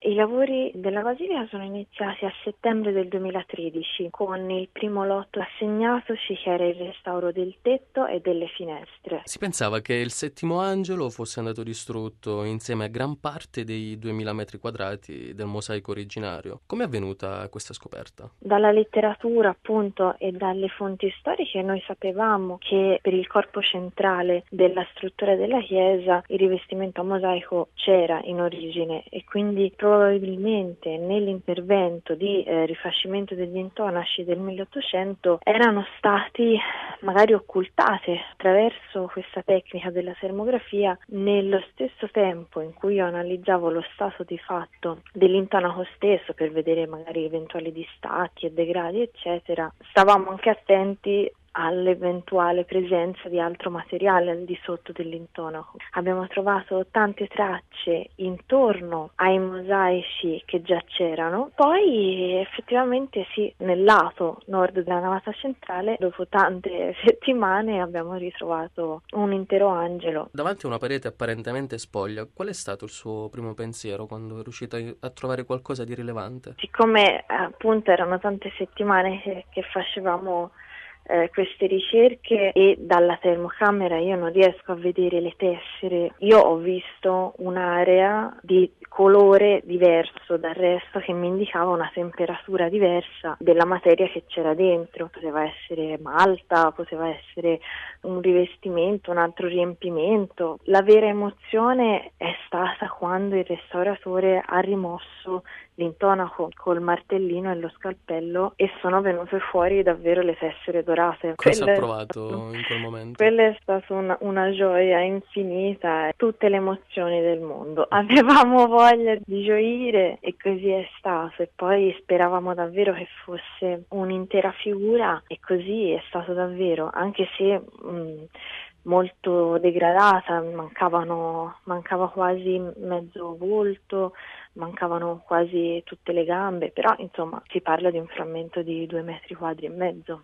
I lavori della Basilica sono iniziati a settembre del 2013 con il primo lotto assegnatoci che era il restauro del tetto e delle finestre. Si pensava che il settimo angelo fosse andato distrutto insieme a gran parte dei 2000 metri quadrati del mosaico originario. Come è avvenuta questa scoperta? Dalla letteratura appunto e dalle fonti storiche noi sapevamo che per il corpo centrale della struttura della chiesa il rivestimento a mosaico c'era in origine e quindi probabilmente nell'intervento di rifacimento degli intonaci del 1800 erano stati magari occultate attraverso questa tecnica della termografia. Nello stesso tempo in cui io analizzavo lo stato di fatto dell'intonaco stesso per vedere magari eventuali distacchi e degradi eccetera, stavamo anche attenti all'eventuale presenza di altro materiale al di sotto dell'intonaco. Abbiamo trovato tante tracce intorno ai mosaici che già c'erano, poi effettivamente sì, nel lato nord della navata centrale, dopo tante settimane abbiamo ritrovato un intero angelo. Davanti a una parete apparentemente spoglia, qual è stato il suo primo pensiero quando è riuscita a trovare qualcosa di rilevante? Siccome appunto erano tante settimane che facevamo queste ricerche e dalla termocamera io non riesco a vedere le tessere, io ho visto un'area di colore diverso dal resto che mi indicava una temperatura diversa della materia che c'era dentro, poteva essere malta, poteva essere un rivestimento, un altro riempimento. La vera emozione è stata quando il restauratore ha rimosso l'intonaco col martellino e lo scalpello e sono venute fuori davvero le tessere dorate. Cosa ha provato in quel momento? Quella è stata una gioia infinita, tutte le emozioni del mondo. Avevamo voglia di gioire e così è stato e poi speravamo davvero che fosse un'intera figura e così è stato davvero, anche se molto degradata, mancava quasi mezzo volto, mancavano quasi tutte le gambe, però insomma si parla di un frammento di 2 metri quadri e mezzo.